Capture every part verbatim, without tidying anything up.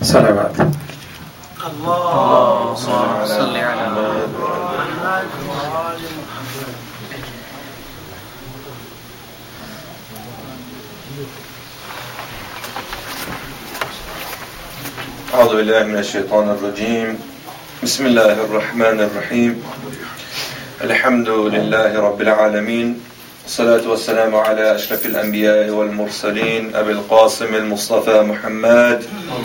صلوات. اللهم صل على محمد. أعوذ بالله من الشيطان الرجيم. بسم الله الرحمن الرحيم. الحمد لله رب العالمين. الصلاة والسلام على أشرف الأنبياء والمرسلين أبي القاسم المصطفى محمد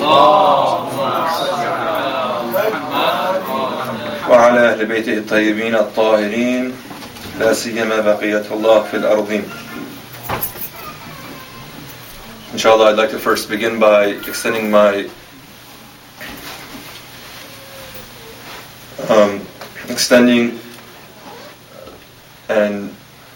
وعلى أهل بيته الطيبين الطاهرين لا سيما بقية الله في الأرضين. Inshallah, I'd like to first begin by extending my um, extending and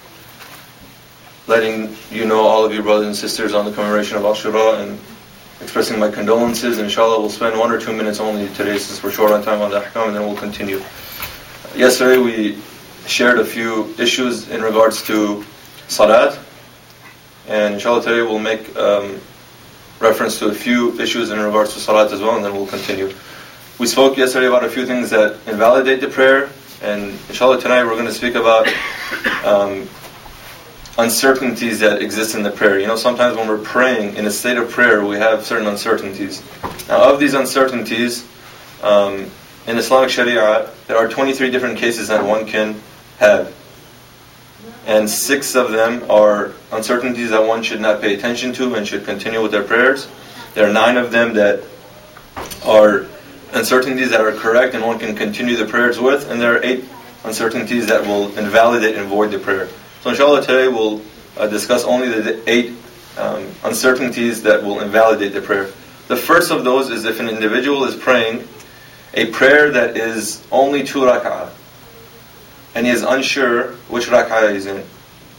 letting you know, all of you brothers and sisters, on the commemoration of Ashura, and expressing my condolences. And inshallah, we'll spend one or two minutes only today since we're short on time on the ahkam, and then we'll continue. Yesterday we shared a few issues in regards to salat, and inshallah today we'll make um, reference to a few issues in regards to salat as well, and then we'll continue. We spoke yesterday about a few things that invalidate the prayer, and inshallah tonight we're going to speak about um, uncertainties that exist in the prayer. You know, sometimes when we're praying in a state of prayer, we have certain uncertainties. Now, of these uncertainties, um, in Islamic Sharia, there are twenty-three different cases that one can have. And six of them are uncertainties that one should not pay attention to and should continue with their prayers. There are nine of them that are uncertainties that are correct and one can continue the prayers with. And there are eight uncertainties that will invalidate and void the prayer. So inshallah today we'll uh, discuss only the eight um, uncertainties that will invalidate the prayer. The first of those is if an individual is praying a prayer that is only two rak'ah, and he is unsure which rak'ah he's in.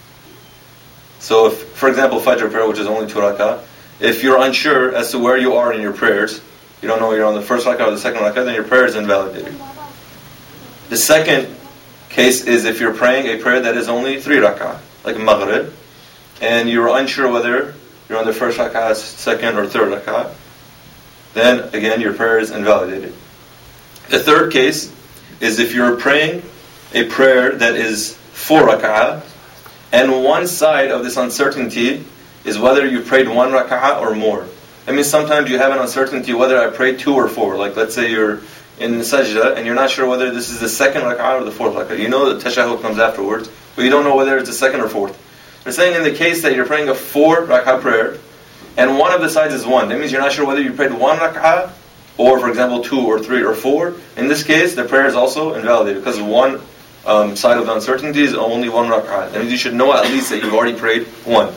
So if, for example, Fajr prayer, which is only two rak'ah, if you're unsure as to where you are in your prayers, you don't know you're on the first rak'ah or the second rak'ah, then your prayer is invalidated. The second case is if you're praying a prayer that is only three rak'ah, like Maghrib, and you're unsure whether you're on the first rak'ah, second or third rak'ah, then again your prayer is invalidated. The third case is if you're praying a prayer that is four rak'ah, and one side of this uncertainty is whether you prayed one rak'ah or more. I mean, sometimes you have an uncertainty whether I prayed two or four. Like let's say you're in the sajda, and you're not sure whether this is the second rak'ah or the fourth rak'ah. You know that tashahhud comes afterwards, but you don't know whether it's the second or fourth. They're saying in the case that you're praying a four rak'ah prayer, and one of the sides is one. That means you're not sure whether you prayed one rak'ah, or for example two or three or four. In this case, the prayer is also invalidated, because one um, side of the uncertainty is only one rak'ah. That means you should know at least that you've already prayed one.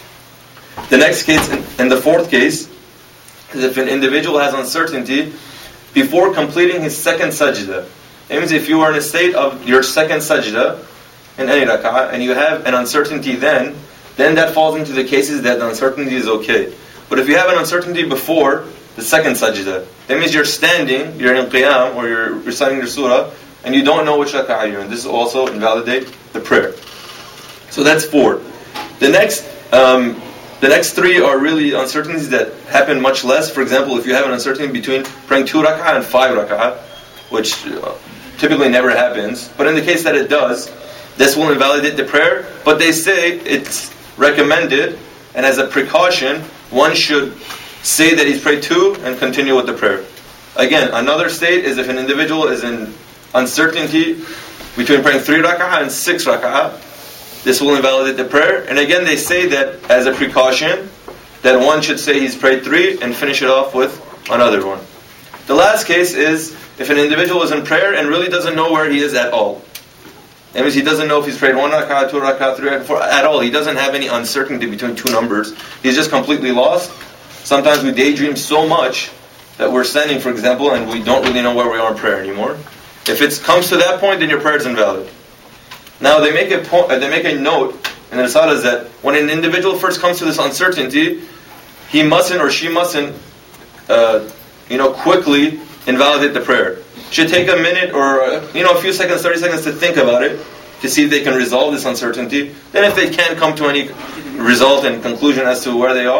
The next case, and the fourth case, is if an individual has uncertainty before completing his second sajda. It means if you are in a state of your second sajda in any rak'ah, and you have an uncertainty then, then that falls into the cases that the uncertainty is okay. But if you have an uncertainty before the second sajda, that means you're standing, you're in qiyam, or you're reciting your surah, and you don't know which rak'ah you're in. This will also invalidate the prayer. So that's four. The next um, The next three are really uncertainties that happen much less. For example, if you have an uncertainty between praying two rak'ah and five rak'ah, which typically never happens, but in the case that it does, this will invalidate the prayer. But they say it's recommended, and as a precaution, one should say that he's prayed two and continue with the prayer. Again, another state is if an individual is in uncertainty between praying three rak'ah and six rak'ah. This will invalidate the prayer. And again, they say that as a precaution, that one should say he's prayed three and finish it off with another one. The last case is if an individual is in prayer and really doesn't know where he is at all. That means he doesn't know if he's prayed one rak'ah, two rak'ah, three rak'ah, four, at all. He doesn't have any uncertainty between two numbers. He's just completely lost. Sometimes we daydream so much that we're standing, for example, and we don't really know where we are in prayer anymore. If it comes to that point, then your prayer is invalid. Now they make a point, they make a note in the Risalah that when an individual first comes to this uncertainty, he mustn't or she mustn't, uh, you know, quickly invalidate the prayer. Should take a minute or uh, you know a few seconds, thirty seconds to think about it, to see if they can resolve this uncertainty. Then if they can't come to any result and conclusion as to where they are,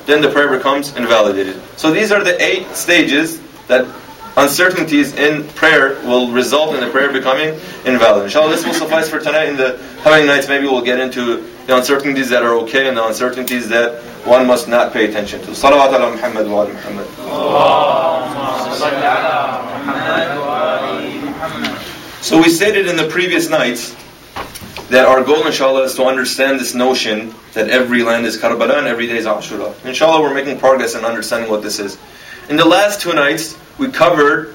then the prayer becomes invalidated. So these are the eight stages that uncertainties in prayer will result in the prayer becoming invalid. Inshallah, this will suffice for tonight. In the coming nights, maybe we'll get into the uncertainties that are okay and the uncertainties that one must not pay attention to. Salawat ala Muhammad wa ala Muhammad. So we stated in the previous nights that our goal, inshallah, is to understand this notion that every land is Karbala and every day is Ashura. Inshallah, we're making progress in understanding what this is. In the last two nights, we covered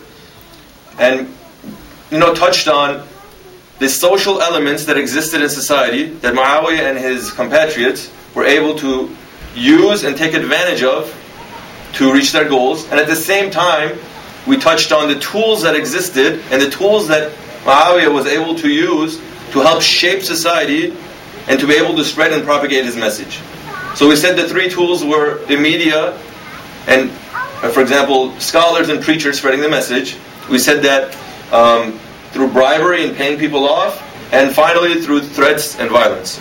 and you know touched on the social elements that existed in society that Muawiyah and his compatriots were able to use and take advantage of to reach their goals. And at the same time, we touched on the tools that existed and the tools that Muawiyah was able to use to help shape society and to be able to spread and propagate his message. So we said the three tools were the media and, for example, scholars and preachers spreading the message. We said that um, through bribery and paying people off, and finally through threats and violence.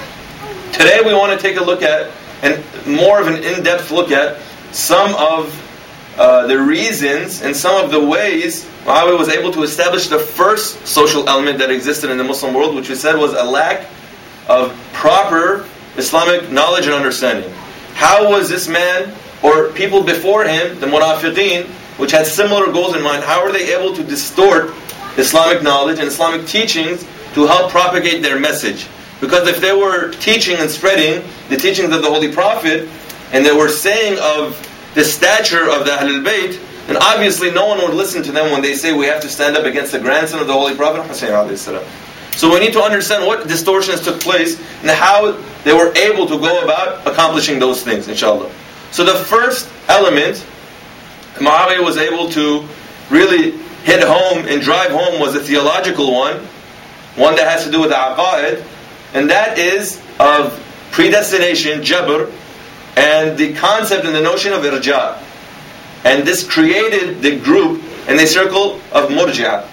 Today we want to take a look at, and more of an in-depth look at, some of uh, the reasons and some of the ways Muawiyah was able to establish the first social element that existed in the Muslim world, which we said was a lack of proper Islamic knowledge and understanding. How was this man, or people before him, the munafiqeen, which had similar goals in mind, how were they able to distort Islamic knowledge and Islamic teachings to help propagate their message? Because if they were teaching and spreading the teachings of the Holy Prophet, and they were saying of the stature of the Ahlul Bayt, then obviously no one would listen to them when they say we have to stand up against the grandson of the Holy Prophet, Hussein alayhi salam. So we need to understand what distortions took place and how they were able to go about accomplishing those things, inshallah. So the first element Muawiyah was able to really hit home and drive home was a theological one, one that has to do with the aqaid, and that is of predestination, jabr, and the concept and the notion of irja. And this created the group and the circle of murji'ah.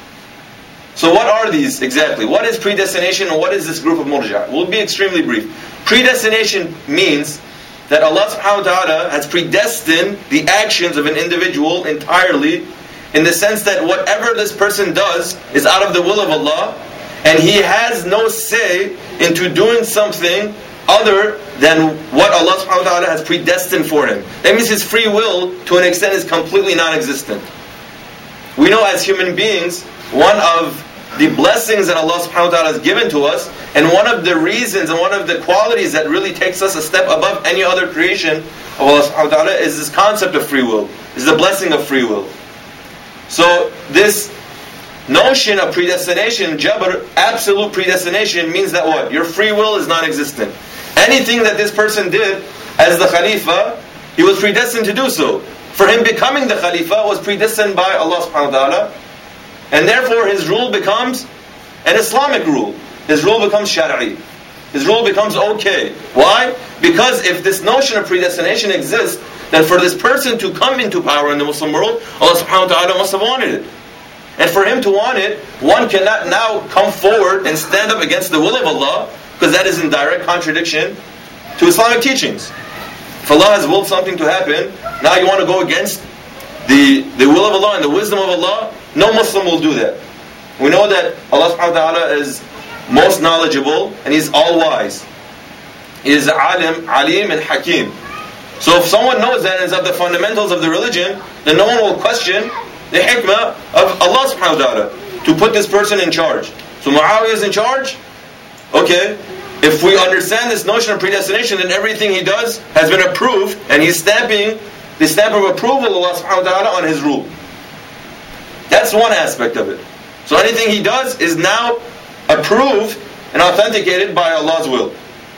So what are these exactly? What is predestination and what is this group of murji'ah? We'll be extremely brief. Predestination means that Allah subhanahu wa ta'ala has predestined the actions of an individual entirely, in the sense that whatever this person does is out of the will of Allah, and he has no say into doing something other than what Allah subhanahu wa ta'ala has predestined for him. That means his free will, to an extent, is completely non-existent. We know as human beings, one of the blessings that Allah subhanahu wa ta'ala has given to us, and one of the reasons and one of the qualities that really takes us a step above any other creation of Allah subhanahu wa ta'ala is this concept of free will, is the blessing of free will. So this notion of predestination, jabr, absolute predestination, means that what? Your free will is non-existent. Anything that this person did as the Khalifa, he was predestined to do so. For him becoming the Khalifa was predestined by Allah subhanahu wa ta'ala, and therefore his rule becomes an Islamic rule. His rule becomes shari'i. His rule becomes okay. Why? Because if this notion of predestination exists, then for this person to come into power in the Muslim world, Allah subhanahu wa ta'ala must have wanted it. And for him to want it, one cannot now come forward and stand up against the will of Allah, because that is in direct contradiction to Islamic teachings. If Allah has willed something to happen, now you want to go against the, the will of Allah and the wisdom of Allah? No Muslim will do that. We know that Allah subhanahu wa ta'ala is most knowledgeable and He's all-wise. He is alim, alim and hakim. So if someone knows that and is of the fundamentals of the religion, then no one will question the hikmah of Allah subhanahu wa ta'ala to put this person in charge. So Muawiyah is in charge? Okay. If we understand this notion of predestination, then everything he does has been approved, and he's stamping the stamp of approval of Allah subhanahu wa ta'ala on his rule. That's one aspect of it. So anything he does is now approved and authenticated by Allah's will.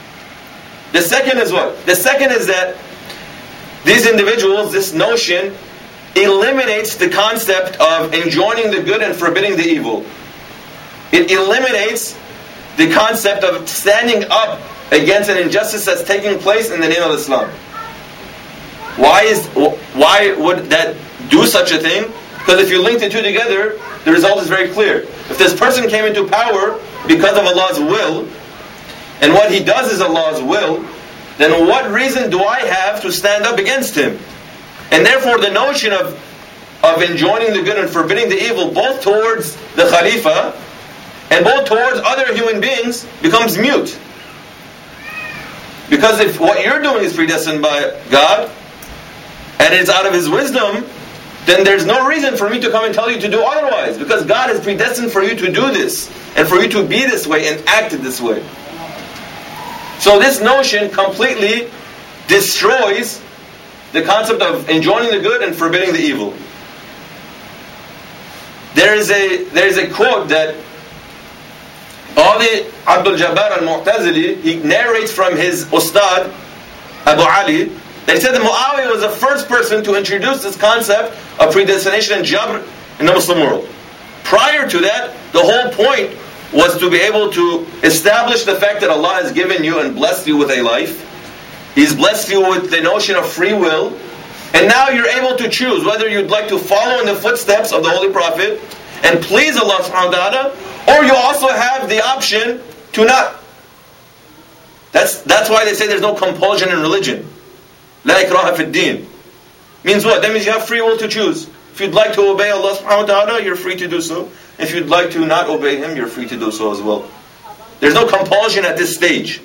The second is what? The second is that these individuals, this notion, eliminates the concept of enjoining the good and forbidding the evil. It eliminates the concept of standing up against an injustice that's taking place in the name of Islam. Why is why would that do such a thing? Because if you link the two together, the result is very clear. If this person came into power because of Allah's will, and what he does is Allah's will, then what reason do I have to stand up against him? And therefore the notion of, of enjoining the good and forbidding the evil, both towards the Khalifa and both towards other human beings, becomes mute. Because if what you're doing is predestined by God, and it's out of His wisdom, then there's no reason for me to come and tell you to do otherwise. Because God has predestined for you to do this, and for you to be this way and act this way. So this notion completely destroys the concept of enjoining the good and forbidding the evil. There is a there is a quote that Qadi Abdul Jabbar al-Mu'tazili, he narrates from his Ustad Abu Ali, that he said that Muawiyah was the first person to introduce this concept of predestination and jabr in the Muslim world. Prior to that, the whole point was to be able to establish the fact that Allah has given you and blessed you with a life. He's blessed you with the notion of free will. And now you're able to choose whether you'd like to follow in the footsteps of the Holy Prophet and please Allah subhanahu wa ta'ala, or you also have the option to not. That's, that's why they say there's no compulsion in religion. La ikraha fi din. Means what? That means you have free will to choose. If you'd like to obey Allah subhanahu wa ta'ala, you're free to do so. If you'd like to not obey Him, you're free to do so as well. There's no compulsion at this stage.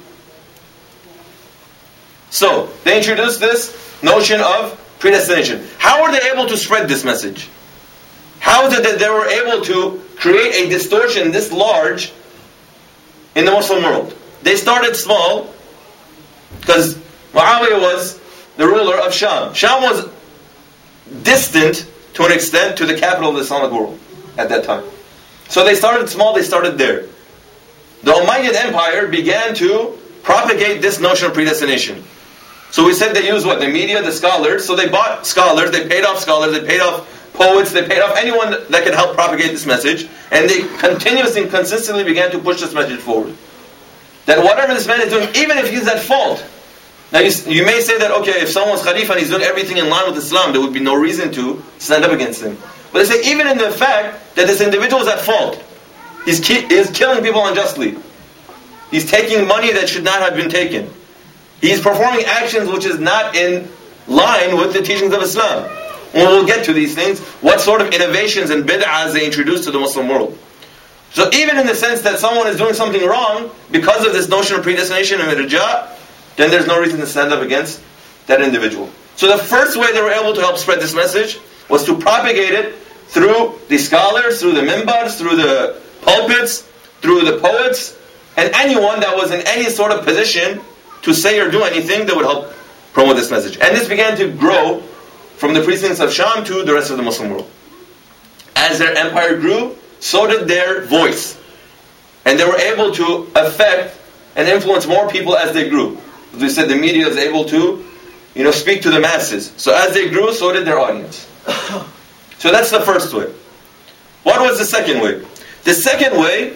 So, they introduced this notion of predestination. How were they able to spread this message? How is it that they were able to create a distortion this large in the Muslim world? They started small, because Muawiyah was the ruler of Sham. Sham was distant to an extent to the capital of the Islamic world at that time. So they started small, they started there. The Umayyad Empire began to propagate this notion of predestination. So we said they used what? The media, the scholars. So they bought scholars, they paid off scholars, they paid off poets, they paid off anyone that could help propagate this message. And they continuously and consistently began to push this message forward. That whatever this man is doing, even if he's at fault. Now you, you may say that, okay, if someone's Khalifa and he's doing everything in line with Islam, there would be no reason to stand up against him. But they say even in the fact that this individual is at fault, he's, ki- he's killing people unjustly. He's taking money that should not have been taken. He's performing actions which is not in line with the teachings of Islam. And we'll get to these things, what sort of innovations and bid'ahs they introduce to the Muslim world. So even in the sense that someone is doing something wrong, because of this notion of predestination and irja, then there's no reason to stand up against that individual. So the first way they were able to help spread this message was to propagate it through the scholars, through the mimbars, through the pulpits, through the poets, and anyone that was in any sort of position to say or do anything that would help promote this message. And this began to grow from the precincts of Sham to the rest of the Muslim world. As their empire grew, so did their voice. And they were able to affect and influence more people as they grew. As we said, the media is able to, you know, speak to the masses. So as they grew, so did their audience. So that's the first way. What was the second way? The second way,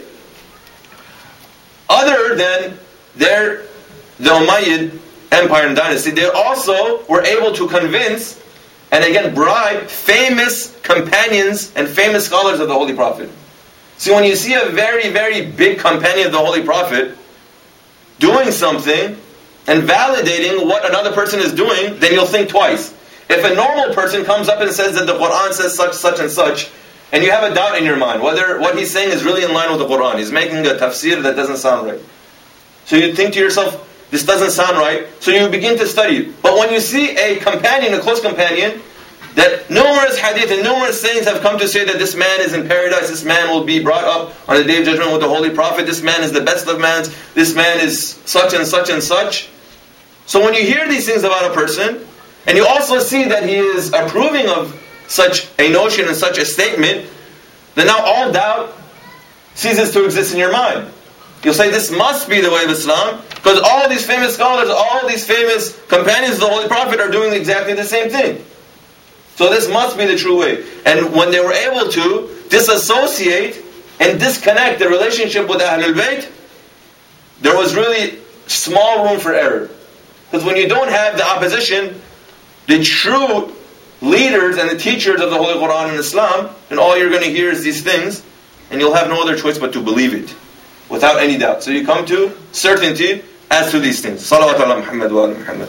other than their the Umayyad Empire and dynasty, they also were able to convince and again bribe famous companions and famous scholars of the Holy Prophet. See, when you see a very, very big companion of the Holy Prophet doing something and validating what another person is doing, then you'll think twice. If a normal person comes up and says that the Quran says such, such and such, and you have a doubt in your mind whether what he's saying is really in line with the Quran, he's making a tafsir that doesn't sound right. So you think to yourself, this doesn't sound right, so you begin to study. But when you see a companion, a close companion, that numerous hadith and numerous sayings have come to say that this man is in paradise, this man will be brought up on the Day of Judgment with the Holy Prophet, this man is the best of mans, this man is such and such and such. So when you hear these things about a person, and you also see that he is approving of such a notion and such a statement, then now all doubt ceases to exist in your mind. You'll say, this must be the way of Islam, because all these famous scholars, all these famous companions of the Holy Prophet are doing exactly the same thing. So this must be the true way. And when they were able to disassociate and disconnect the relationship with Ahlul Bayt, there was really small room for error. Because when you don't have the opposition, the true leaders and the teachers of the Holy Quran and Islam, then all you're going to hear is these things, and you'll have no other choice but to believe it, without any doubt. So you come to certainty as to these things. Salawat ala Muhammad wa ala Muhammad.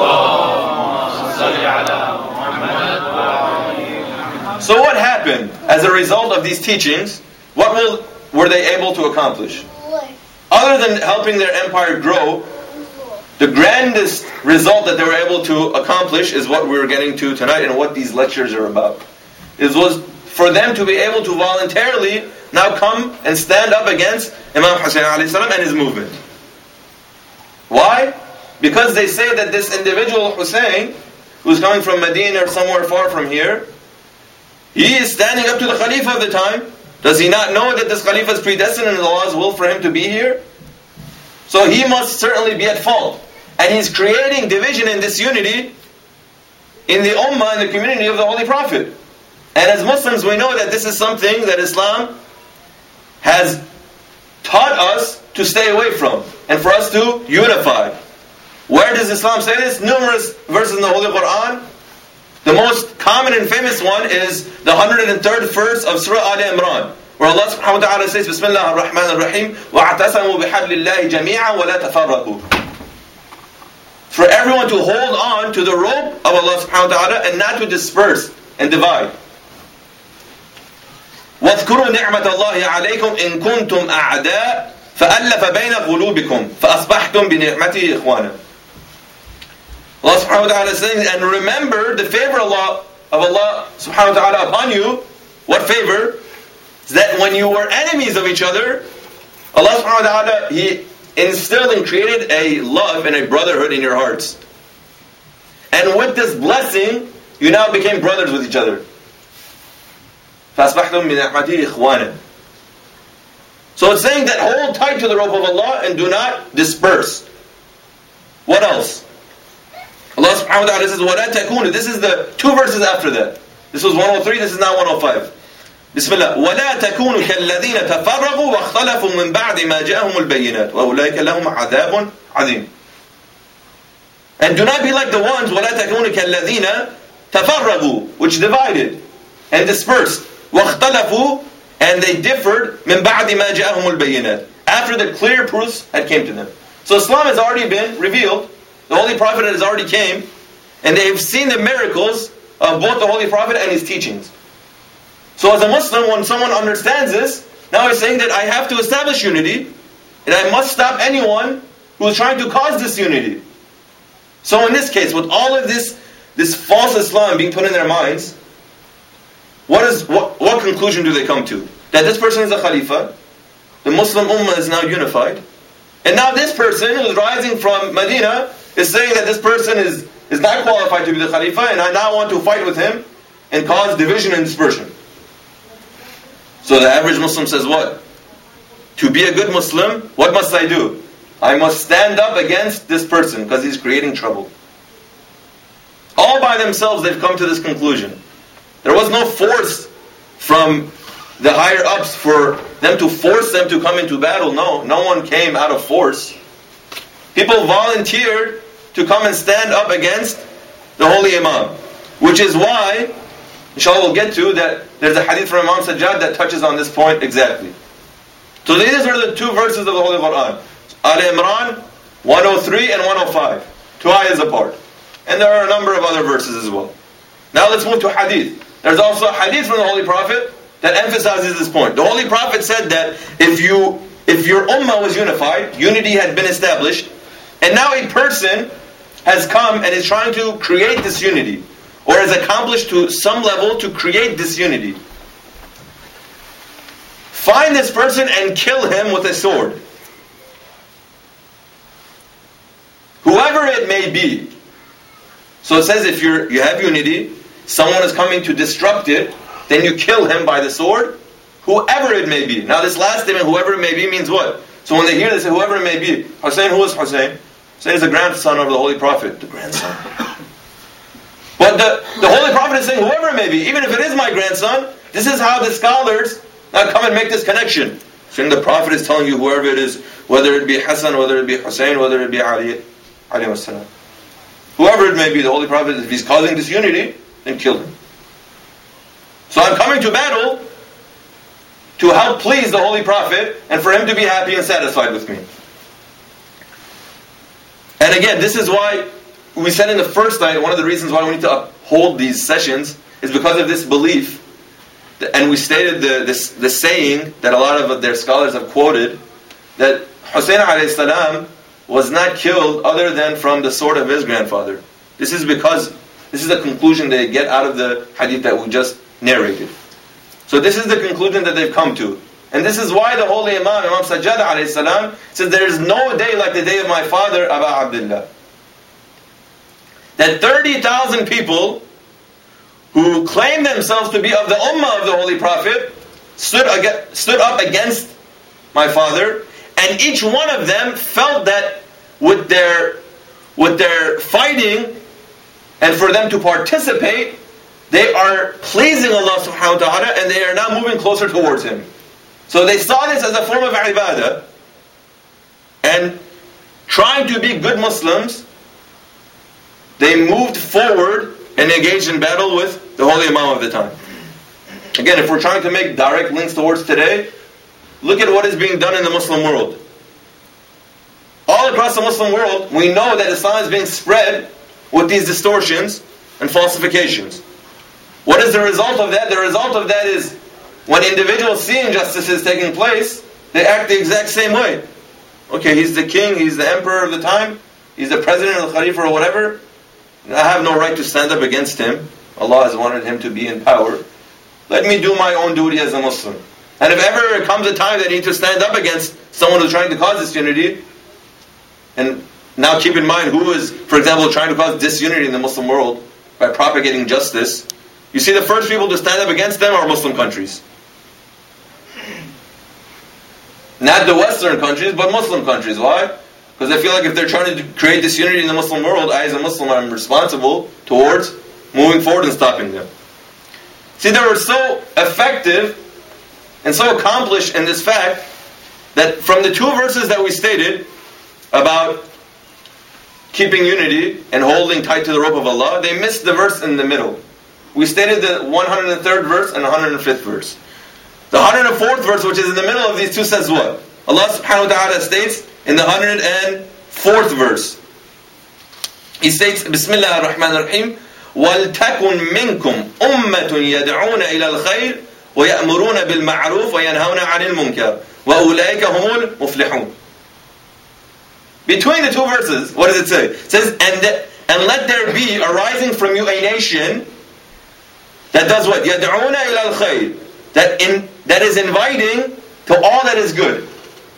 So what happened as a result of these teachings? What will, were they able to accomplish? Other than helping their empire grow, the grandest result that they were able to accomplish is what we're getting to tonight and what these lectures are about. It was for them to be able to voluntarily now come and stand up against Imam Hussein alayhi salam and his movement. Why? Because they say that this individual Hussein, who's coming from Medina or somewhere far from here, he is standing up to the Khalifa of the time. Does he not know that this Khalifa is predestined and Allah's will for him to be here? So he must certainly be at fault. And he's creating division and disunity in the ummah, in the community of the Holy Prophet. And as Muslims, we know that this is something that Islam has taught us to stay away from, and for us to unify. Where does Islam say this? Numerous verses in the Holy Quran. The most common and famous one is the one hundred third verse of Surah Al Imran, where Allah subhanahu wa ta'ala says, Bismillah ar-Rahman ar-Rahim, وَاعْتَسَمُوا بِحَبْلِ اللَّهِ جَمِيعًا وَلَا تَفَرَّقُوا. For everyone to hold on to the rope of Allah subhanahu wa ta'ala and not to disperse and divide. وَاذْكُرُوا نِعْمَةَ اللَّهِ عَلَيْكُمْ إِن كُنْتُمْ أَعْدَاءَ فَأَلَّفَ بَيْنَ قُلُوبِكُمْ فَأَصْبَحْتُمْ بِنِعْمَتِهِ إِخْوَانًا. Allah subhanahu wa ta'ala is saying, and remember the favor Allah, of Allah subhanahu wa ta'ala upon you. What favor? Is that when you were enemies of each other, Allah subhanahu wa ta'ala, He instilled and created a love and a brotherhood in your hearts. And with this blessing, you now became brothers with each other. فَأَصْبَحْتُمْ بِنِعْمَتِهِ إِخْوَانًا. So it's saying that hold tight to the rope of Allah and do not disperse. What else? Allah subhanahu wa ta'ala says, وَلَا تَكُونُوا. This is the two verses after that. This was one oh three, this is now one oh five. Bismillah. وَلَا تَكُونُوا كَالَّذِينَ تَفَرَّقُوا وَاخْتَلَفُوا مِنْ بَعْدِ مَا جَاءَهُمُ الْبَيِّنَاتُ وَأُولَٰئِكَ لَهُمْ عَذَابٌ عَظِيمٌ. And do not be like the ones, وَلَا تَكُونُوا كَالَّذِينَ تَفَرَّقُوا, which divided and dispersed. وَاخْتَلَفُوا, and they differed مِنْ بَعْدِ مَا جَاءَهُمُ الْبَيِّنَاتُ, after the clear proofs had came to them. So Islam has already been revealed. The Holy Prophet has already came, and they've seen the miracles of both the Holy Prophet and his teachings. So as a Muslim, when someone understands this, now he's saying that I have to establish unity, and I must stop anyone who is trying to cause disunity. So in this case, with all of this, this false Islam being put in their minds, what is what, what conclusion do they come to? That this person is a Khalifa, the Muslim Ummah is now unified, and now this person who is rising from Medina is saying that this person is, is not qualified to be the Khalifa, and I now want to fight with him and cause division and dispersion. So the average Muslim says what? To be a good Muslim, what must I do? I must stand up against this person because he's creating trouble. All by themselves they've come to this conclusion. There was no force from the higher ups for them to force them to come into battle. No, no one came out of force. People volunteered to come and stand up against the Holy Imam. Which is why, inshallah we'll get to, that there's a hadith from Imam Sajjad that touches on this point exactly. So these are the two verses of the Holy Quran. Al Imran, one oh three and one oh five. Two ayahs apart. And there are a number of other verses as well. Now let's move to hadith. There's also a hadith from the Holy Prophet that emphasizes this point. The Holy Prophet said that if you, if your ummah was unified, unity had been established, and now a person has come and is trying to create disunity, or has accomplished to some level to create disunity, find this person and kill him with a sword. Whoever it may be. So it says if you're, you have unity, someone is coming to disrupt it, then you kill him by the sword, whoever it may be. Now this last statement, whoever it may be, means what? So when they hear this, whoever it may be. Hussein, who is Hussein? Hussein is the grandson of the Holy Prophet. The grandson. But the, the Holy Prophet is saying, whoever it may be, even if it is my grandson, this is how the scholars now come and make this connection. Saying the Prophet is telling you whoever it is, whether it be Hassan, whether it be Hussein, whether it be Ali, alayhi wassalam. Whoever it may be, the Holy Prophet, if he's causing disunity, then kill him. So I'm coming to battle to help please the Holy Prophet and for him to be happy and satisfied with me. And again, this is why we said in the first night, one of the reasons why we need to uphold these sessions is because of this belief. And we stated the, this, the saying that a lot of their scholars have quoted, that Hussein alayhi salam was not killed other than from the sword of his grandfather. This is because, this is the conclusion they get out of the hadith that we just narrated. So this is the conclusion that they've come to. And this is why the holy Imam, Imam Sajjad alayhi salam, says there is no day like the day of my father, Aba Abdullah. That thirty thousand people who claim themselves to be of the ummah of the Holy Prophet stood, ag- stood up against my father, and each one of them felt that with their, with their fighting and for them to participate, they are pleasing Allah subhanahu wa ta'ala and they are now moving closer towards Him. So they saw this as a form of ibadah, and trying to be good Muslims, they moved forward and engaged in battle with the holy Imam of the time. Again, if we're trying to make direct links towards today, look at what is being done in the Muslim world. All across the Muslim world, we know that Islam is being spread with these distortions and falsifications. What is the result of that? The result of that is when individuals see injustices taking place, they act the exact same way. Okay, he's the king, he's the emperor of the time, he's the president or the khalifa or whatever. I have no right to stand up against him. Allah has wanted him to be in power. Let me do my own duty as a Muslim. And if ever comes a time that I need to stand up against someone who's trying to cause disunity, and now keep in mind who is, for example, trying to cause disunity in the Muslim world by propagating justice, you see the first people to stand up against them are Muslim countries. Not the Western countries, but Muslim countries. Why? Because they feel like if they're trying to create disunity in the Muslim world, I as a Muslim am responsible towards moving forward and stopping them. See, they were so effective and so accomplished in this fact that from the two verses that we stated about keeping unity and holding tight to the rope of Allah, they missed the verse in the middle. We stated the one hundred third verse and one hundred fifth verse. The one hundred fourth verse, which is in the middle of these two, says what? Allah subhanahu wa ta'ala states in the one hundred fourth verse, He states, Bismillah ar-Rahman ar-Rahim, وَلْتَكُنْ مِنْكُمْ أُمَّةٌ يَدْعُونَ إِلَى الْخَيْرِ وَيَأْمُرُونَ بِالْمَعْرُوفِ وَيَنْهَوْنَ عَنِ الْمُنْكَرِ وَأُولَٰئِكَ هُمُ الْمُفْلِحُونَ. Between the two verses, what does it say? It says, and, the, and let there be arising from you a nation that does what? يَدْعُونَ إِلَى الْخَيْرِ, that, in, that is inviting to all that is good.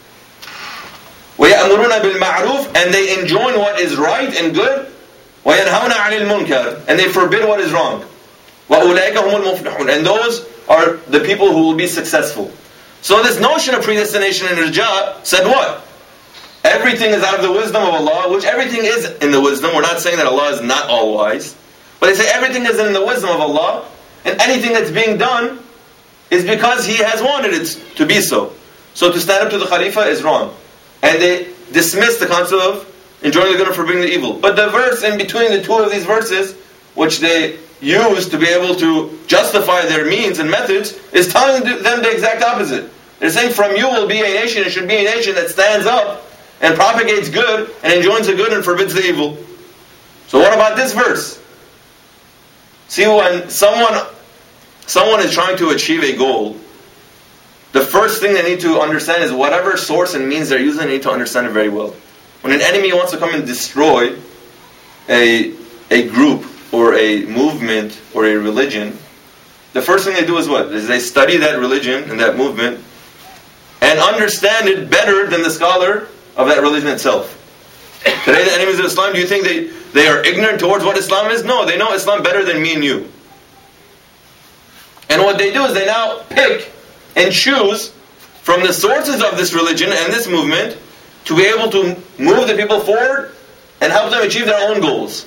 وَيَأْمُرُونَ بِالْمَعْرُوفِ, and they enjoin what is right and good. وَيَنْهَوْنَ عَنِ الْمُنْكَرِ, and they forbid what is wrong. وَأُولَٰئِكَ هُمُ الْمُفْلِحُونَ, and those are the people who will be successful. So this notion of predestination and irja said what? Everything is out of the wisdom of Allah, which everything is in the wisdom. We're not saying that Allah is not all-wise, but they say everything is in the wisdom of Allah, and anything that's being done is because He has wanted it to be so. So to stand up to the Khalifa is wrong. And they dismiss the concept of enjoying the good and forbidding the evil. But the verse in between the two of these verses, which they use to be able to justify their means and methods, is telling them the exact opposite. They're saying from you will be a nation, it should be a nation that stands up and propagates good and enjoins the good and forbids the evil. So what about this verse? See, when someone someone is trying to achieve a goal, the first thing they need to understand is whatever source and means they're using, they need to understand it very well. When an enemy wants to come and destroy a, a group or a movement or a religion, the first thing they do is what? Is they study that religion and that movement and understand it better than the scholar of that religion itself. Today the enemies of Islam, do you think they, they are ignorant towards what Islam is? No, they know Islam better than me and you. And what they do is they now pick and choose from the sources of this religion and this movement to be able to move the people forward and help them achieve their own goals.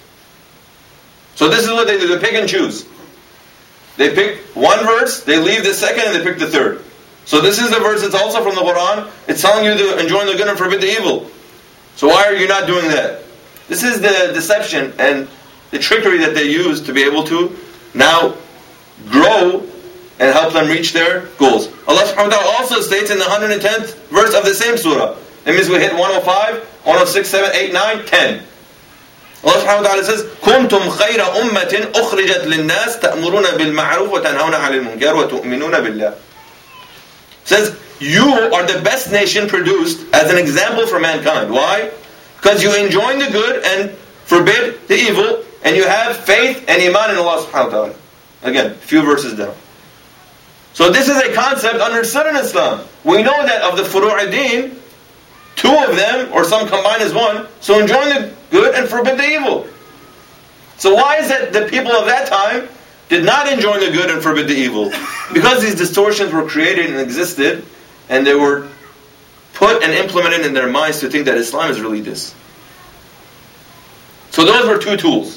So this is what they do, they pick and choose. They pick one verse, they leave the second, and they pick the third. So this is the verse that's also from the Quran. It's telling you to enjoin the good and forbid the evil. So why are you not doing that? This is the deception and the trickery that they use to be able to now grow and help them reach their goals. Allah subhanahu wa ta'ala also states in the one hundred tenth verse of the same surah, That means we hit one oh five, one oh six, seven, eight, nine, ten. Allah subhanahu wa ta'ala says, كُنْتُمْ خَيْرَ أُمَّةٍ أُخْرِجَتْ لِلنَّاسِ تَأْمُرُونَ بِالْمَعْرُوفِ وَتَنْهَوْنَ عَنِ الْمُنْكَرِ وَتُؤْمِنُونَ بِاللَّهِ. It says, you are the best nation produced as an example for mankind. Why? Because you enjoin the good and forbid the evil, and you have faith and iman in Allah subhanahu wa ta'ala. Again, a few verses down. So this is a concept understood in Islam. We know that of the furu'ad-din, two of them, or some combined as one, so enjoin the good and forbid the evil. So why is it that people of that time did not enjoin the good and forbid the evil? Because these distortions were created and existed, and they were put and implemented in their minds to think that Islam is really this. So those were two tools.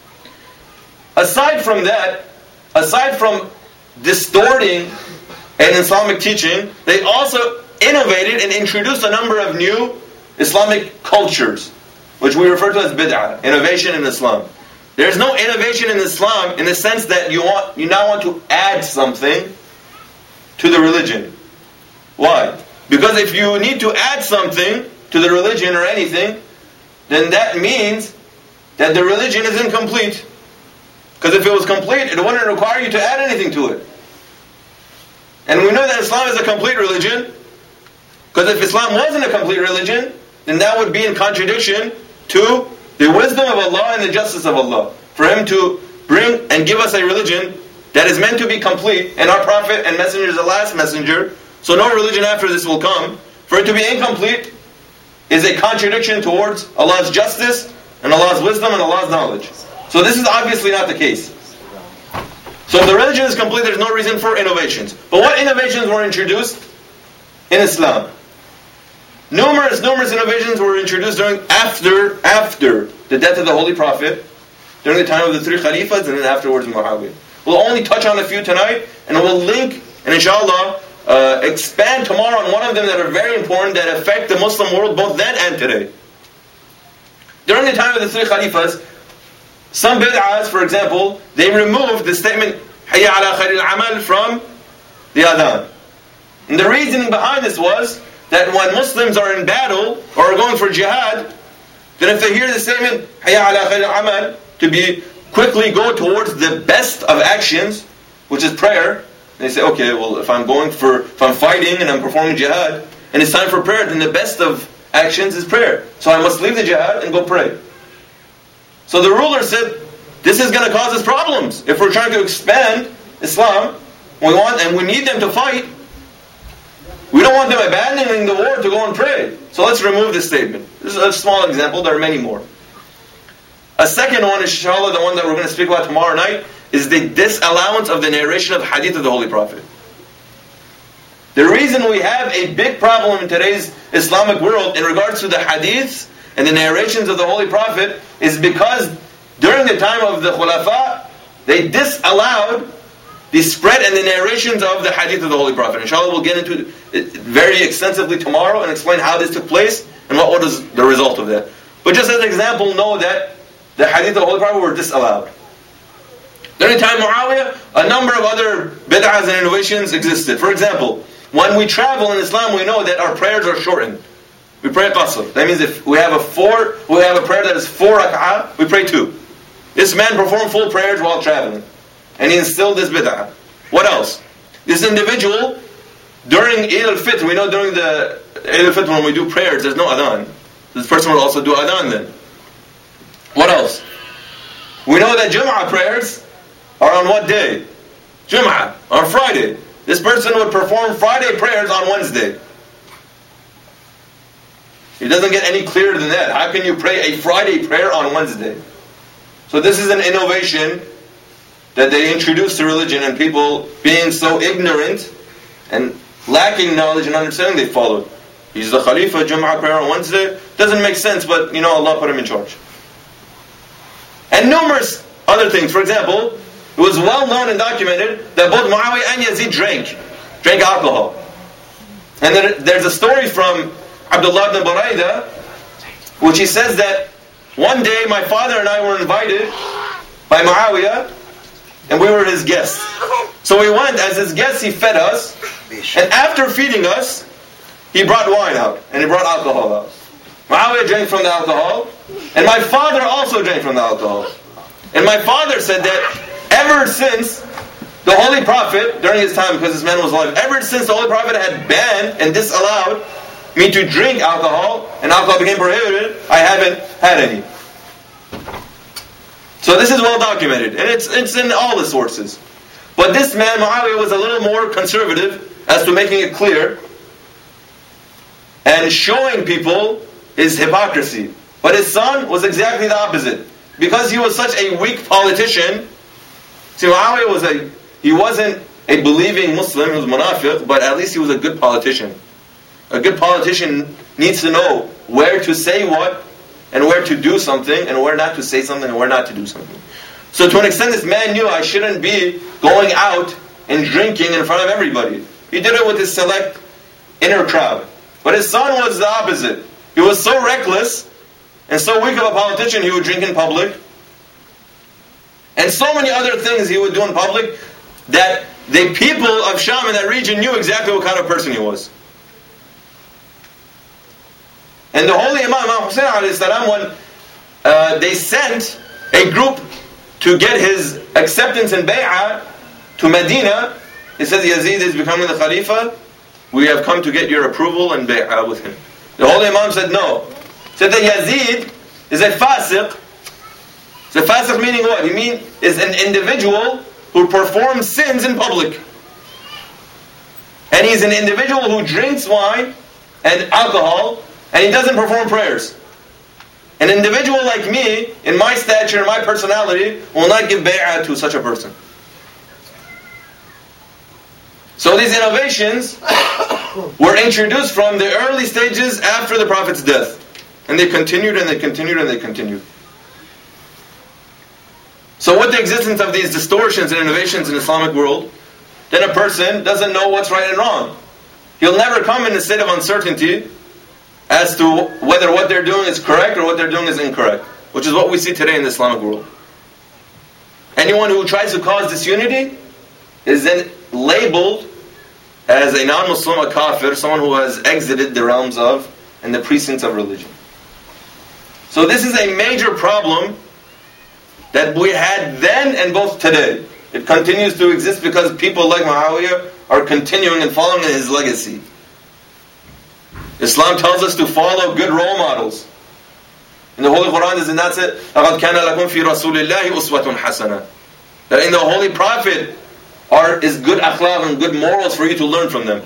Aside from that, aside from distorting an Islamic teaching, they also innovated and introduced a number of new Islamic cultures, which we refer to as bid'ah, innovation in Islam. There's no innovation in Islam in the sense that you want you now want to add something to the religion. Why? Because if you need to add something to the religion or anything, then that means that the religion is incomplete. Because if it was complete, it wouldn't require you to add anything to it. And we know that Islam is a complete religion, because if Islam wasn't a complete religion, then that would be in contradiction to the wisdom of Allah and the justice of Allah. For Him to bring and give us a religion that is meant to be complete, and our Prophet and Messenger is the last messenger, so no religion after this will come. For it to be incomplete is a contradiction towards Allah's justice and Allah's wisdom and Allah's knowledge. So this is obviously not the case. So if the religion is complete, there's no reason for innovations. But what innovations were introduced in Islam? Numerous, numerous innovations were introduced during after after the death of the Holy Prophet, during the time of the three Khalifas, and then afterwards Muawiyah. We'll only touch on a few tonight, and we'll link, and inshallah, uh, expand tomorrow on one of them that are very important, that affect the Muslim world both then and today. During the time of the three Khalifas, some bid'ahs, for example, they removed the statement Hayya ala khairil amal from the adhan. And the reasoning behind this was that when Muslims are in battle or are going for jihad, then if they hear the statement Hayya ala khairil amal, to be quickly go towards the best of actions, which is prayer, they say, okay, well, if I'm going for, if I'm fighting and I'm performing jihad, and it's time for prayer, then the best of actions is prayer. So I must leave the jihad and go pray. So the ruler said, this is going to cause us problems. If we're trying to expand Islam, we want and we need them to fight, we don't want them abandoning the war to go and pray. So let's remove this statement. This is a small example, there are many more. A second one, inshallah, the one that we're going to speak about tomorrow night, is the disallowance of the narration of hadith of the Holy Prophet. The reason we have a big problem in today's Islamic world in regards to the hadiths and the narrations of the Holy Prophet is because during the time of the Khulafa, they disallowed the spread and the narrations of the hadith of the Holy Prophet. Inshallah, we'll get into it very extensively tomorrow and explain how this took place and what was the result of that. But just as an example, know that the hadith of the Holy Prophet were disallowed. During the time of Muawiyah, a number of other bid'ahs and innovations existed. For example, when we travel in Islam, we know that our prayers are shortened. We pray qasr. That means if we have a four, we have a prayer that is four rak'ah, we pray two. This man performed full prayers while traveling, and he instilled this bid'ah. What else? This individual, during Eid al-Fitr, we know during the Eid al-Fitr when we do prayers, there's no adhan. This person will also do adhan then. What else? We know that Jum'ah prayers are on what day? Jum'ah, on Friday. This person would perform Friday prayers on Wednesday. It doesn't get any clearer than that. How can you pray a Friday prayer on Wednesday? So this is an innovation that they introduced to religion, and people being so ignorant and lacking knowledge and understanding, they followed. He's the Khalifa, Jum'ah prayer on Wednesday. Doesn't make sense, but you know, Allah put him in charge. And numerous other things. For example, it was well known and documented that both Muawiyah and Yazid drank, drank alcohol. And then there's a story from Abdullah ibn Burayda, which he says that one day my father and I were invited by Muawiyah, and we were his guests. So we went as his guests, he fed us, and after feeding us, he brought wine out, and he brought alcohol out. Muawiyah drank from the alcohol, and my father also drank from the alcohol. And my father said that ever since the Holy Prophet, during his time, because this man was alive, ever since the Holy Prophet had banned and disallowed me to drink alcohol, and alcohol became prohibited, I haven't had any. So this is well documented, and it's it's in all the sources. But this man, Muawiyah, was a little more conservative as to making it clear and showing people his hypocrisy. But his son was exactly the opposite. Because he was such a weak politician, see, Muawiyah was a, he wasn't a believing Muslim, he was munafiq, but at least he was a good politician. A good politician needs to know where to say what, and where to do something, and where not to say something, and where not to do something. So to an extent, this man knew I shouldn't be going out and drinking in front of everybody. He did it with his select inner crowd. But his son was the opposite. He was so reckless and so weak of a politician, he would drink in public. And so many other things he would do in public that the people of Sham in that region knew exactly what kind of person he was. And the holy Imam, Imam Hussein alayhi salam, when uh, they sent a group to get his acceptance in bay'ah to Medina, he said, Yazid is becoming the Khalifa, we have come to get your approval and bay'ah with him. The holy Imam said no. He said that Yazid is a fasiq. The fasiq meaning what? He mean is an individual who performs sins in public. And he's an individual who drinks wine and alcohol, and he doesn't perform prayers. An individual like me, in my stature, in my personality, will not give bay'ah to such a person. So these innovations were introduced from the early stages after the Prophet's death. And they continued and they continued and they continued. So with the existence of these distortions and innovations in the Islamic world, then a person doesn't know what's right and wrong. He'll never come in a state of uncertainty as to whether what they're doing is correct or what they're doing is incorrect, which is what we see today in the Islamic world. Anyone who tries to cause disunity is then labeled as a non-Muslim, a kafir, someone who has exited the realms of and the precincts of religion. So this is a major problem that we had then and both today. It continues to exist because people like Muawiyah are continuing and following in his legacy. Islam tells us to follow good role models. In the Holy Quran, does it not say, لَقَدْ كَانَ لَكُمْ فِي رَسُولِ اللَّهِ أُسْوَةٌ حَسَنَةٌ? That in the Holy Prophet are is good akhlaq and good morals for you to learn from them.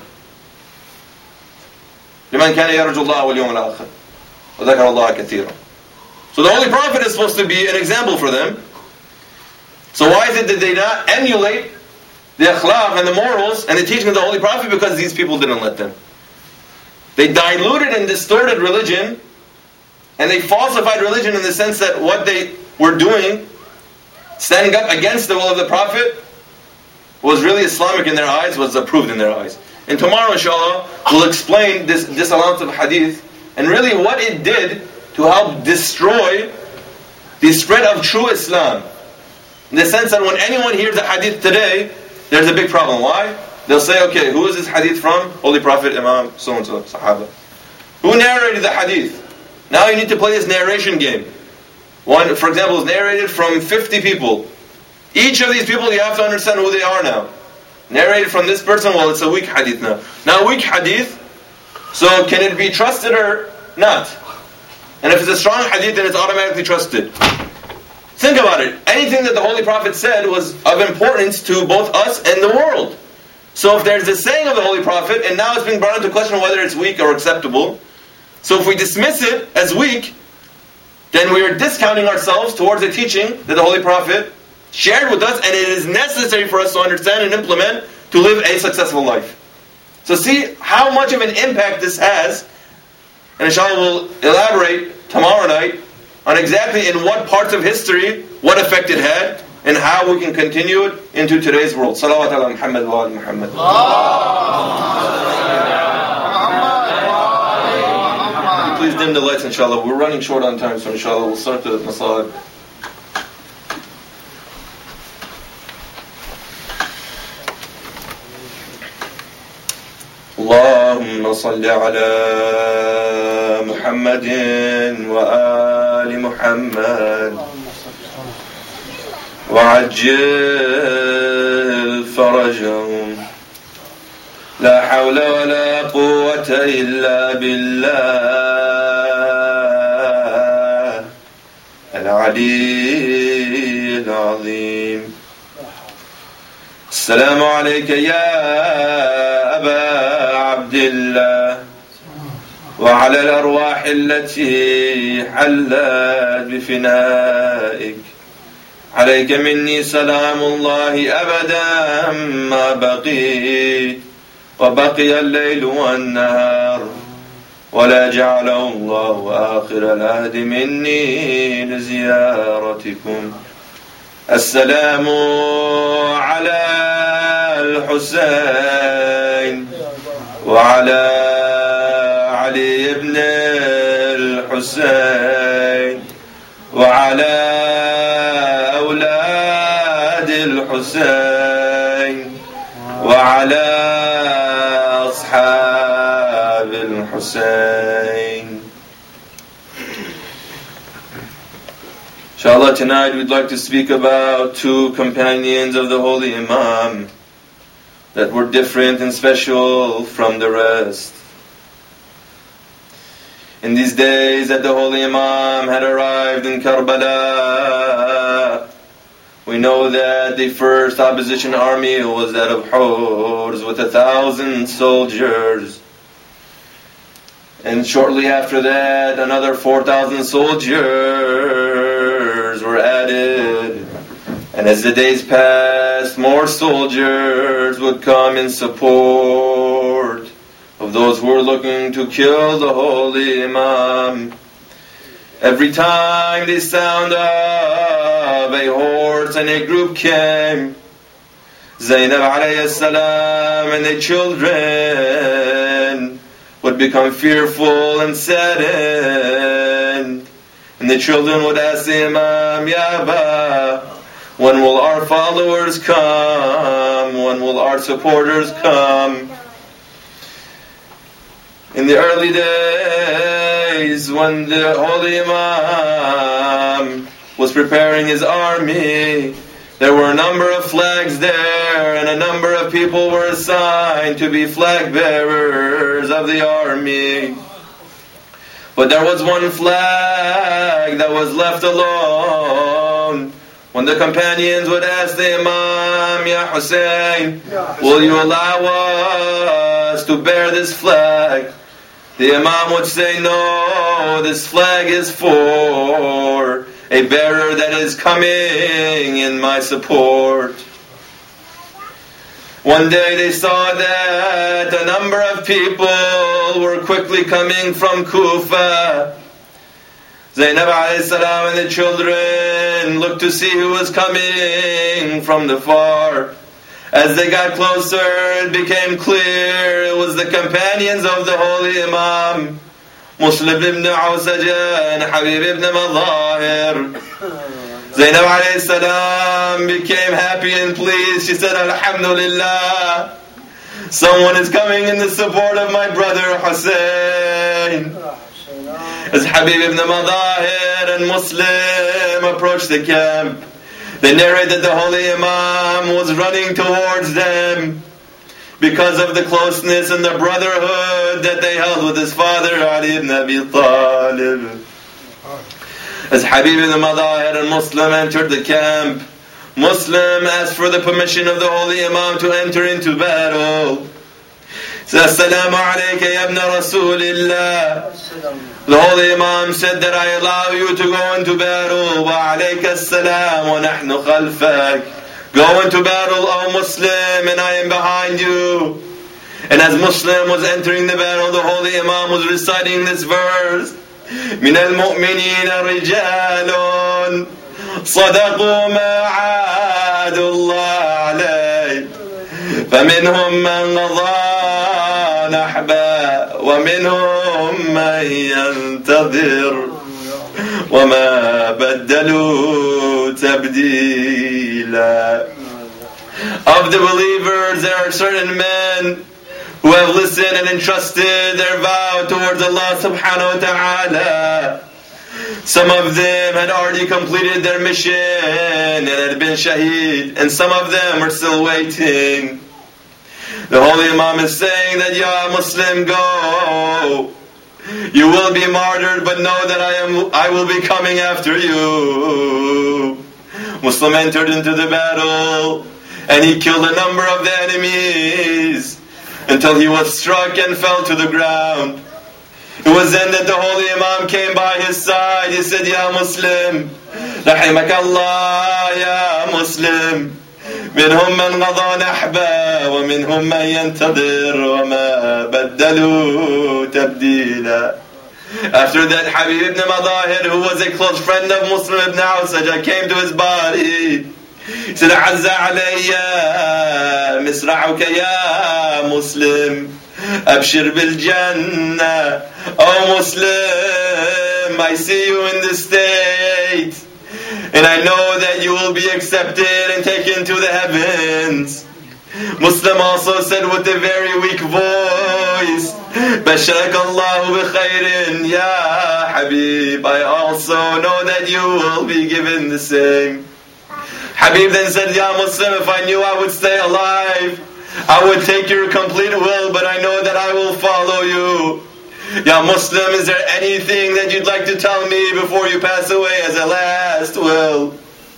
لِمَنْ كَانَ يَرْجُ اللَّهَ وَالْيَوْمَ الْآخِرَ وَذَكَرَ اللَّهَ كَثِيرًا. So the Holy Prophet is supposed to be an example for them. So why is it that they not emulate the akhlaq and the morals and the teaching of the Holy Prophet? Because these people didn't let them. They diluted and distorted religion, and they falsified religion in the sense that what they were doing, standing up against the will of the Prophet, was really Islamic in their eyes, was approved in their eyes. And tomorrow, inshallah, we'll explain this, this amount of hadith, and really what it did to help destroy the spread of true Islam. In the sense that when anyone hears a hadith today, there's a big problem. Why? They'll say, okay, who is this hadith from? Holy Prophet, Imam, so-and-so, Sahaba. Who narrated the hadith? Now you need to play this narration game. One, for example, is narrated from fifty people. Each of these people, you have to understand who they are now. Narrated from this person, well, it's a weak hadith now. Now, weak hadith, so can it be trusted or not? And if it's a strong hadith, then it's automatically trusted. Think about it. Anything that the Holy Prophet said was of importance to both us and the world. So if there's a saying of the Holy Prophet, and now it's being brought into question whether it's weak or acceptable, so if we dismiss it as weak, then we are discounting ourselves towards the teaching that the Holy Prophet shared with us, and it is necessary for us to understand and implement to live a successful life. So see how much of an impact this has, and inshallah we'll elaborate tomorrow night on exactly in what parts of history, what effect it had, and how we can continue it into today's world. Salawat ala Muhammad wa ala Muhammad. Please dim the lights, inshallah. We're running short on time, so inshallah we'll start the masalad. اللهم اللهم صل على محمد وآل محمد وعجل فرجهم لا حول ولا قوة إلا بالله العلي العظيم. السلام عليك يا أبا عبد الله وعلى الأرواح التي حلت بفنائك. عليك مني سلام الله أبدا ما بقيت وبقي الليل والنهار، ولا جعله الله آخر العهد مني لزيارتكم. السلام على الحسين وعلى علي بن الحسين وعلى أولاد الحسين وعلى أصحاب الحسين. Inshallah, tonight we'd like to speak about two companions of the Holy Imam that were different and special from the rest. In these days that the Holy Imam had arrived in Karbala, we know that the first opposition army was that of Hurs with a thousand soldiers. And shortly after that, another four thousand soldiers were added. And as the days passed, more soldiers would come in support of those who were looking to kill the Holy Imam. Every time the sound of a horse and a group came, Zainab alayhi salam and the children would become fearful and saddened. And the children would ask the Imam, Ya Aba, when will our followers come? When will our supporters come? In the early days, when the Holy Imam was preparing his army, there were a number of flags there, and a number of people were assigned to be flag bearers of the army. But there was one flag that was left alone. When the companions would ask the Imam, Ya Hussein, will you allow us to bear this flag? The Imam would say, no, this flag is for a bearer that is coming in my support. One day they saw that a number of people were quickly coming from Kufa. Zainab alayhi salam and the children looked to see who was coming from the far. As they got closer, it became clear it was the companions of the Holy Imam, Muslim ibn Awsaja and Habib ibn Madahir. Zainab alayhi salam became happy and pleased. She said, Alhamdulillah, someone is coming in the support of my brother Hussein. As Habib ibn Madahir and Muslim approached the camp, they narrate that the Holy Imam was running towards them because of the closeness and the brotherhood that they held with his father Ali ibn Abi Talib. As Habib ibn Madahir and Muslim entered the camp, Muslim asked for the permission of the Holy Imam to enter into battle. Said, Assalamu alayka ya ibn Rasulillah. The Holy Imam said that I allow you to go into battle. Wa alayka as-salam wa nahnu khalfak. Go into battle, O Muslim, and I am behind you. And as Muslim was entering the battle, the Holy Imam was reciting this verse. من المؤمنين رجال صدقوا ما عاهدوا الله عليه فمنهم من قضى نحبه ومنهم من ينتظر وما بدلوا تبديلا. Of the believers, there are certain men who have listened and entrusted their vow towards Allah subhanahu wa ta'ala. Some of them had already completed their mission and had been shaheed, and some of them are still waiting. The Holy Imam is saying that, Ya Muslim, go. You will be martyred, but know that I am. I will be coming after you. Muslim entered into the battle, and he killed a number of the enemies until he was struck and fell to the ground. It was then that the Holy Imam came by his side. He said, Ya Muslim, رحمك الله يا مسلم, منهم من قضى نحبه ومنهم من ينتظر وما بدلوا تبديلا. After that, Habib ibn Madahir, who was a close friend of Muslim ibn Awsajah, came to his body. He said, عز علي مصرعك يا مسلم, أبشر بالجنة. Oh Muslim, I see you in this state, and I know that you will be accepted and taken to the heavens. Muslim also said with a very weak voice, بشرك الله بخير يا حبيب, I also know that you will be given the same. Habib then said, Ya Muslim, if I knew I would stay alive, I would take your complete will, but I know that I will follow you. Ya Muslim, is there anything that you'd like to tell me before you pass away as a last will?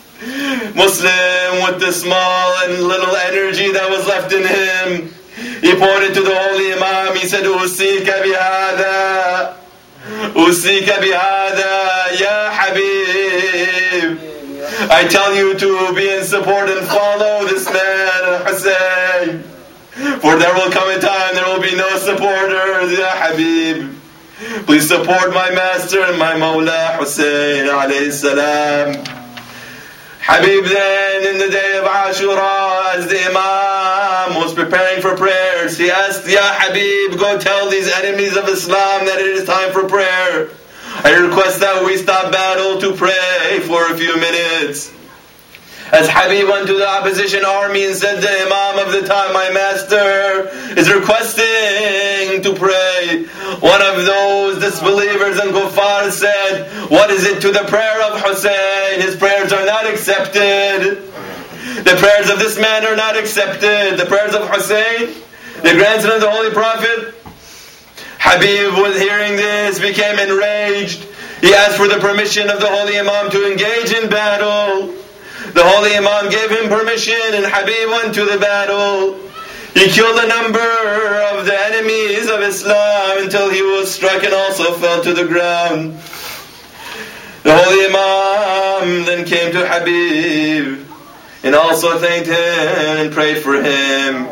Muslim, with the small and little energy that was left in him, he pointed to the Holy Imam. He said, Usika bihada, Usika bihada, Ya Habib. I tell you to be in support and follow this man, Hussein. For there will come a time there will be no supporters, Ya Habib. Please support my master and my Mawla Hussein alayhi salam. Habib then, in the day of Ashura, as the Imam was preparing for prayers, he asked, Ya Habib, go tell these enemies of Islam that it is time for prayer. I request that we stop battle to pray for a few minutes. As Habib went to the opposition army and said, the Imam of the time, my master, is requesting to pray. One of those disbelievers and kuffar said, what is it to the prayer of Hussein? His prayers are not accepted. The prayers of this man are not accepted. The prayers of Hussein, the grandson of the Holy Prophet. Habib, was hearing this, became enraged. He asked for the permission of the Holy Imam to engage in battle. The Holy Imam gave him permission, and Habib went to the battle. He killed a number of the enemies of Islam until he was struck and also fell to the ground. The Holy Imam then came to Habib and also thanked him and prayed for him.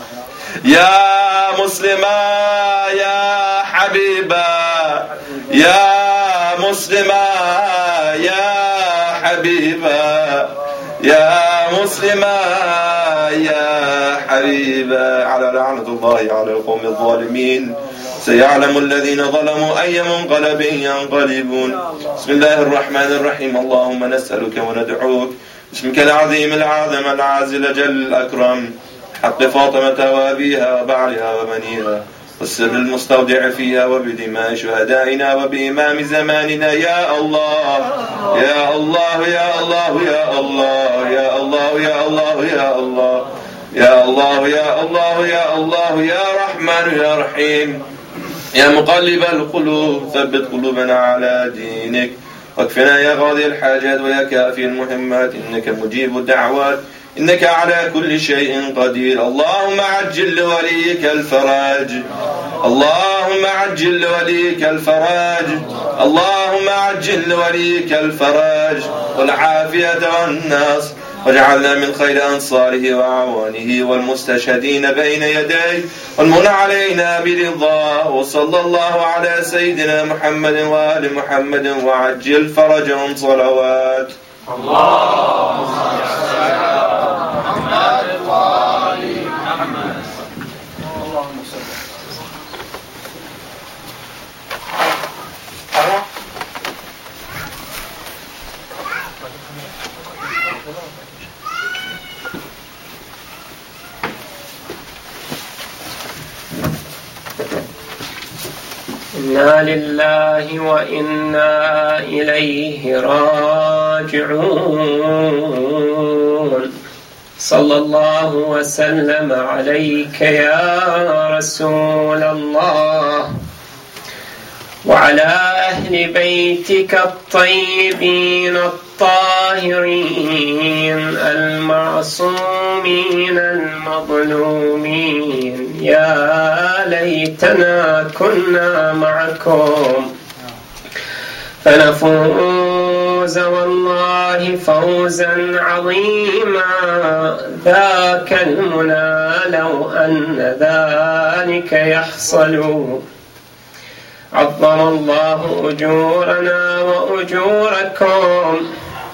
Ya Muslima, Ya Habiba, Ya Muslima, Ya Habiba, Ya Muslima, Ya Habiba. على لعنة الله على القوم الظالمين. سيعلم الذين ظلموا أي منقلب ينقلبون. بسم الله الرحمن الرحيم. اللهم نسألك وندعوك باسمك العظيم العظم العازل جل الأكرم, حق فاطمة وأبيها وبعلها وبنيها, والسر المستودع فيها, وبدماء شهدائنا وبإمام زماننا. يا الله يا الله يا الله يا الله يا الله يا الله يا الله يا الله يا الله يا الله يا رحمن يا رحيم, يا مقلب القلوب ثبت قلوبنا على دينك, واكفنا يا قاضي الحاجات ويا كافي المهمات, إنك مجيب الدعوات, إنك على كل شيء قدير. اللهم عجل لوليك الفرج, اللهم عجل لوليك الفرج, اللهم عجل لوليك الفرج والعافية والنصر, واجعلنا من خير أنصاره وأعوانه والمستشهدين بين يديه, والمن علينا برضاه. وصلى الله على سيدنا محمد وآل محمد وعجل فرجهم صلوات. اللهم صل على محمد وآل محمد. اللهم صل. إنا لله وإنا إليه راجعون. صلى الله وسلم عليك يا رسول الله وعلى أهل بيتك الطيبين الطاهرين المعصومين المظلومين. يا ليتنا كنا معكم فنفوز والله فوزا عظيما. ذاك المنى لو أن ذلك يحصل. عظم الله أجورنا وأجوركم.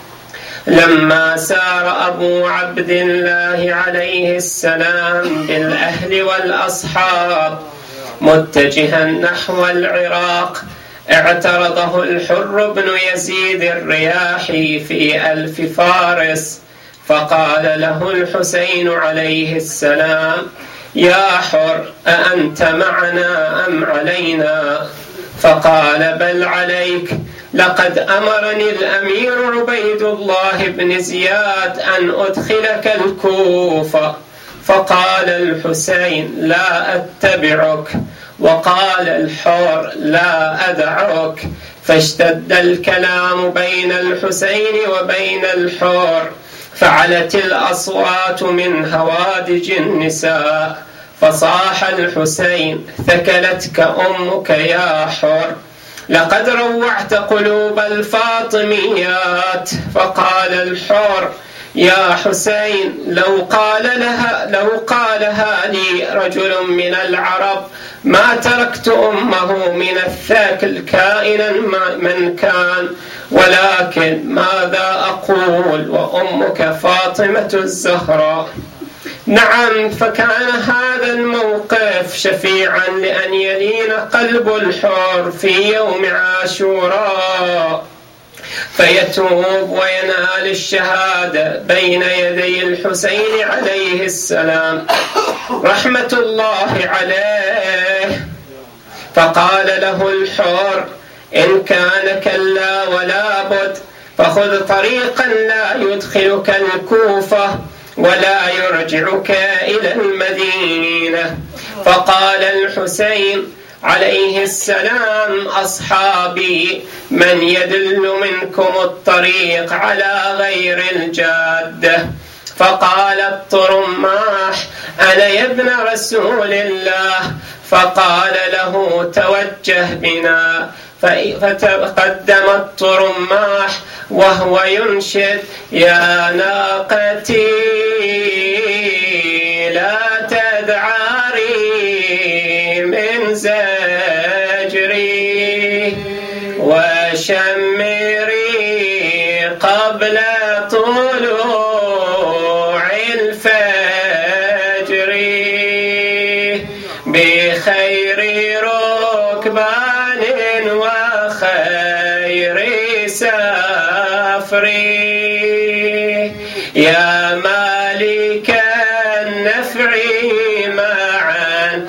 لما سار أبو عبد الله عليه السلام بالأهل والأصحاب متجها نحو العراق اعترضه الحر بن يزيد الرياحي في ألف فارس فقال له الحسين عليه السلام: يا حر، أأنت معنا أم علينا؟ فقال: بل عليك، لقد أمرني الأمير عبيد الله بن زياد أن أدخلك الكوفة. فقال الحسين: لا أتبعك. وقال الحر: لا أدعك. فاشتد الكلام بين الحسين وبين الحر، فعلت الأصوات من هوادج النساء، فصاح الحسين: ثكلتك أمك يا حر، لقد روعت قلوب الفاطميات. فقال الحر: يا حسين، لو قال لها لو قالها لي رجل من العرب ما تركت أمه من الثكل كائنا من كان، ولكن ماذا أقول وأمك فاطمة الزهراء؟ نعم، فكان هذا الموقف شفيعا لأن يلين قلب الحر في يوم عاشوراء فيتوب وينال الشهادة بين يدي الحسين عليه السلام رحمة الله عليه. فقال له الحر: إن كان كلا ولا بد فخذ طريقا لا يدخلك الكوفة ولا يرجعك إلى المدينة. فقال الحسين عليه السلام: أصحابي، من يدل منكم الطريق على غير الجادة؟ فقال الطرماح: أنا يا ابن رسول الله. فقال له: توجه بنا. فتقدم الطرماح وهو ينشد: يا ناقتي لا تدعري من زجري وشمري قبل طلوع الفجر بخير ركبان وخير سفري. يا مالك النفع معا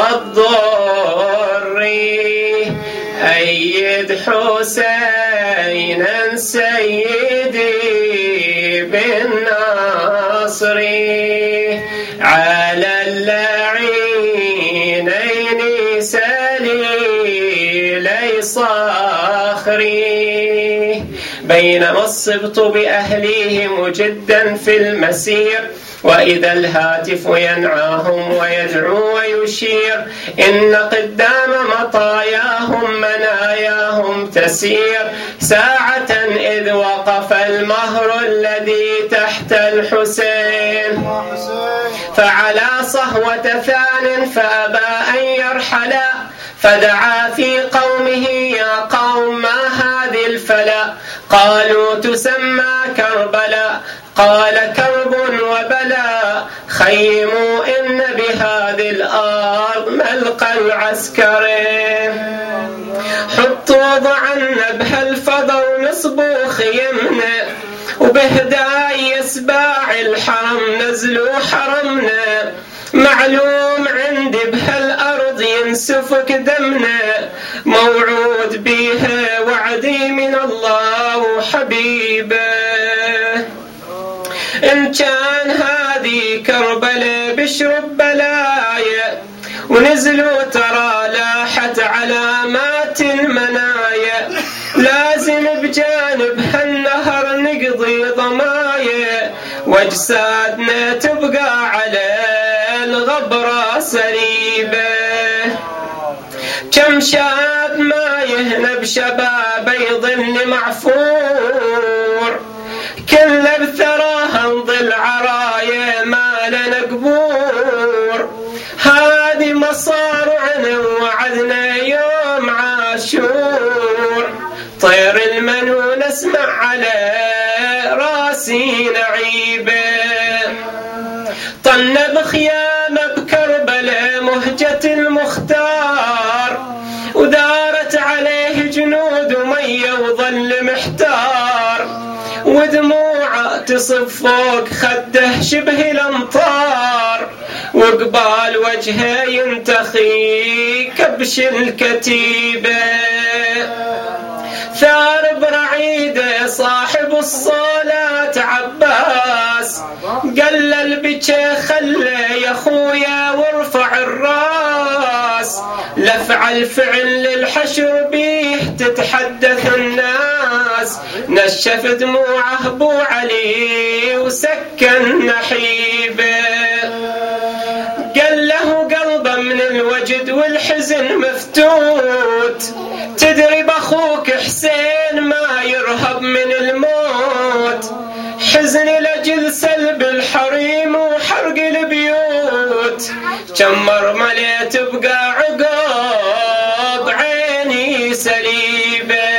والضر أيد حسينا سيدي بالنصر على اللعينين سليلي صخري. بينما السبط بأهليه مجدا في المسير وإذا الهاتف ينعاهم ويدعو ويشير إن قدام مطاياهم مناياهم تسير ساعة إذ وقف المهر الذي تحت الحسين فعلى صهوة ثان فأبى أن يرحلا فدعا في قومه: يا قوم ما هذه الفلا؟ قالوا: تسمى كربلاء. قال: كرب وبلاء، خيموا إن بهذه الأرض ملقى العسكري. حطوا ضعا نبه الفضل نصبوا خيمنا وبهداي يسباع الحرم نزلوا حرمنا. معلوم عندي بهالأرض ينسى سفك دمنا موعود بيها وعدي من الله وحبيبه. إن كان هذه كربلاء بشرب بلايا ونزلوا ترى لاحت علامات المنايا، لازم بجانب هالنهر نقضي ضمايا واجسادنا تبقى على الغبرة سريبة. كم شاب ما يهنى بشبابه يظل معفور، كله بثراها نظل عرايا ما لنا قبور. هذه مصارعنا وعدنا يوم عاشور، طير المنون اسمع على راسي نعيبه. طن بخيامه بكربلاء مهجة المختار، ودارت عليه جنود ومية وظل محتار، ودموعه تصف فوق خده شبه الامطار، وقبال وجهه ينتخي كبش الكتيبه. ثار برعيده صاحب الصلاة عباس، قلل بجه خله يا خويا وارفع الراس، لفعل فعل للحشر بيه تتحدث الناس، نشف دموعه ابو علي وسكن نحيبه. قال له قلبه من الوجد والحزن مفتوت، تدري باخوك حسين ما يرهب من الموت، حزن لجل سلب الحريم وحرق البيوت، كم مرملة تبقى عقاب عيني سليبة.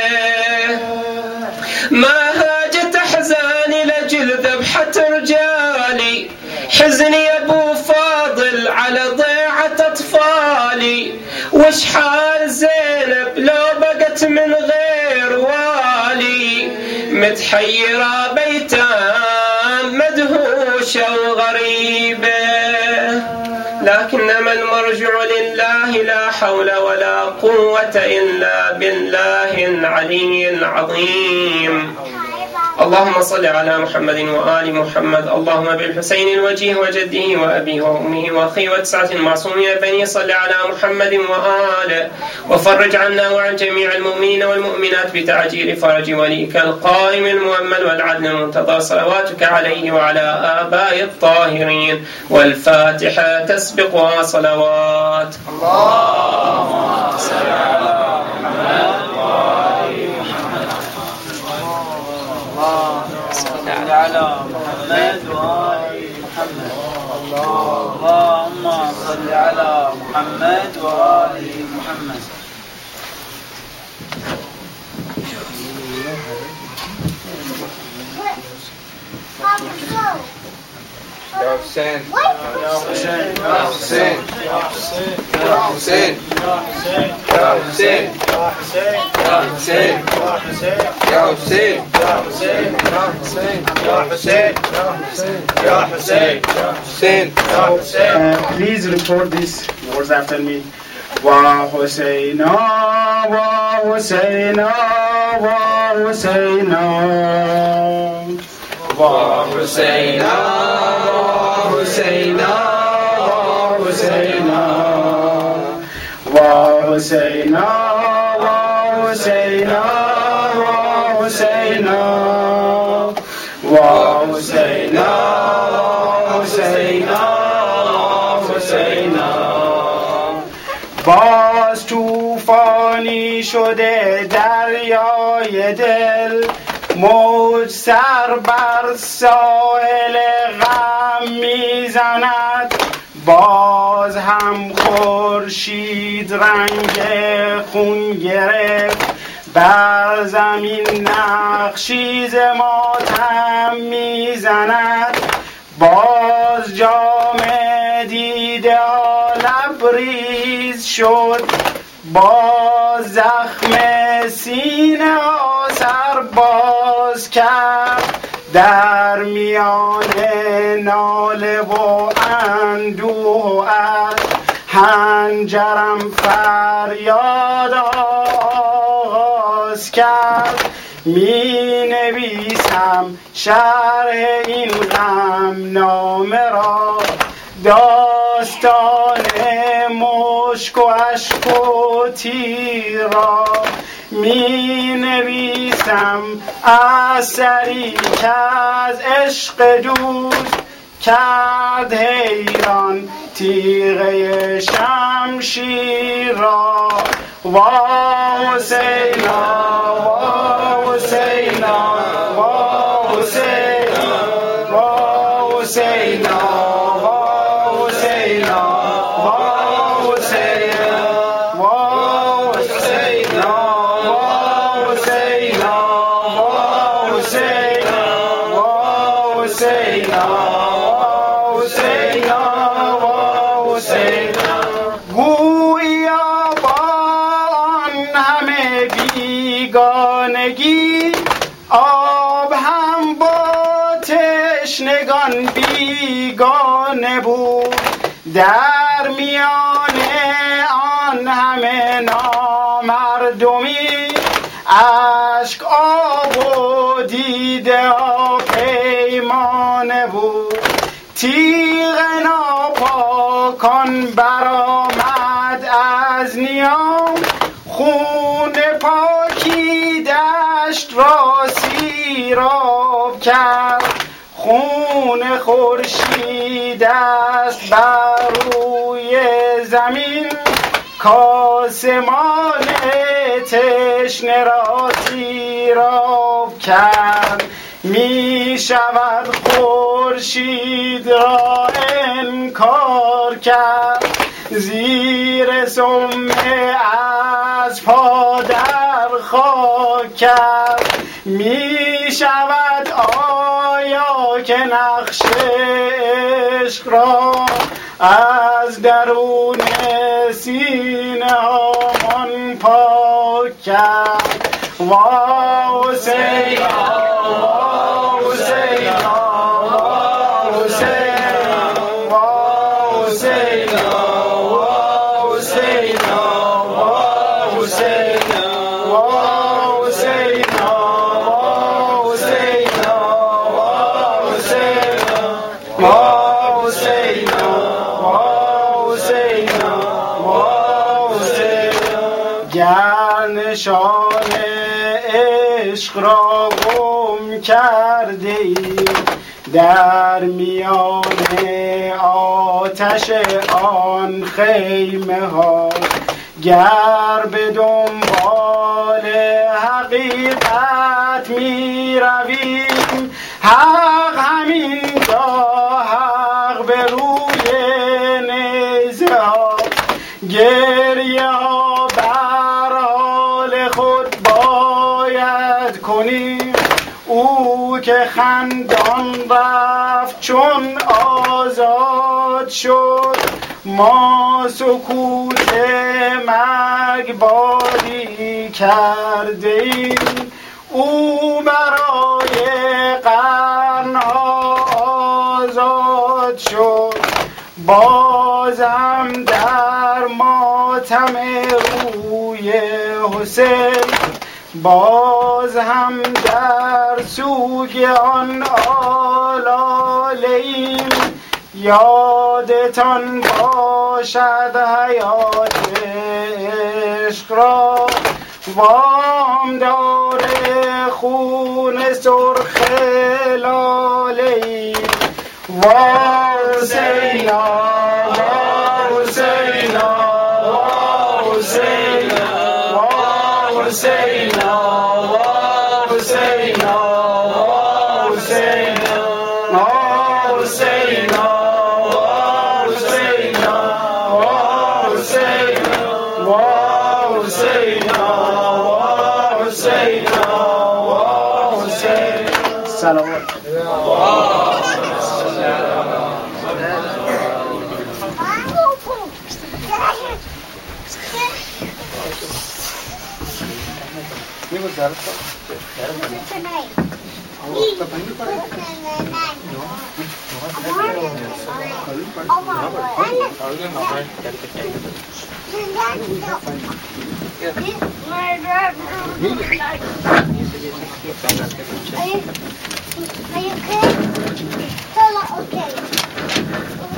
ما هاجت احزاني لجل ذبحة رجالي، حزني يا ابو فاضل على ضيعة اطفالي، وش حال زينب لو بقت من غير والي، متحيرة بيتام مدهوشة وغريبة. لكنما المرجع لله لا حول ولا قوة إلا بالله العلي العظيم. اللهم صل على محمد وآل محمد. اللهم بالحسين الوجيه وجده وأبيه وأمه وأخيه وتسعة المعصومين بني صل على محمد وآله، وفرج عنا وعن جميع المؤمنين والمؤمنات بتعجيل فرج وليك القائم المؤمل والعدل المنتظر، صلواتك عليه وعلى آباء الطاهرين. والفاتحة تسبقها صلوات. اللهم صل على محمد وآل محمد. اللهم صل على محمد وآل محمد. اللهم صل على محمد وآل محمد. يا حسين يا حسين يا حسين يا حسين يا حسين يا حسين يا حسين يا حسين يا حسين يا حسين يا حسين يا حسين يا حسين يا حسين يا حسين. Please record these words after me. Wa Husayna, Wa Husayna, Wa Husayna, Wa Husayna, Wa Husayna, Wa Husayna, Wa Husayna, Wa Husayna, Wa Husayna, Wa Husayna, Husayna, Husayna. باز توفانی شده دریای دل، موج سر بر ساحل غم میزند، باز هم خورشید رنگ خون گرفت، بر زمین نقشی ز ماتم میزند، باز جام دیده ها لبریز شد، باز زخم سینه ها سر باز کرد، در میان ناله و اندوه از هم خنجرم فریاد آغاز کرد، می نویسم شرح این غم نامه را، داستان مشک و اشک و تیر را می نویسم، اثری که از عشق دوست کرد حیران تیغه شمشیر را. وا حسینا وا حسینا وا حسینا وا حسینا وا حسینا وا حسینا وا حسینا وا حسینا وا حسینا وا حسینا وا حسینا. گویا با آن همه بیگانگی، آب هم با تشنگان بیگانه بود. در میان آن همه نامردمی، اشک آب و دیده ها پیمانه بود. تیغ ناپاکان برآمد از نیام، خون پاکی دشت را سیراب کرد. خون خورشید است بر روی زمین، کاسمان تشنه را سیراب کرد. می شود خورشید را انکار کرد، زیر سمه از پا در خاک کرد. می شود آیا که نقش عشق را از درون سینه هامان پاک کرد. وا حسینا وا حسینا وا حسینا وا حسینا وا حسینا وا حسینا وا حسینا وا حسینا وا حسینا وا حسینا وا حسینا وا حسینا. گر نشان عشق را گم کرده ای در میان آتش آن خیمه ها، گر به دنبال حقیقت می رویم، حق همین جا حق به روی نیزه ها. گریه ها بر حال خود باید کنیم، او که خندان رفت چون آزاد شد. ما سکوت مرگباری کرده ایم، او برای قرنها آزاد شد. بازم در ماتم روی حسین، باز هم در سوگ آن آلاله‌ایم. یادتان باشد حیات عشق را، وام دار خون سرخ لاله‌ایم. وا حسینا وا حسینا وا حسینا وا حسینا وا حسینا وا حسینا وا حسینا وا حسینا وا حسینا وا حسینا وا حسینا وا حسینا. سلام. ये वो ज़्यादा था। Are you okay? So, okay.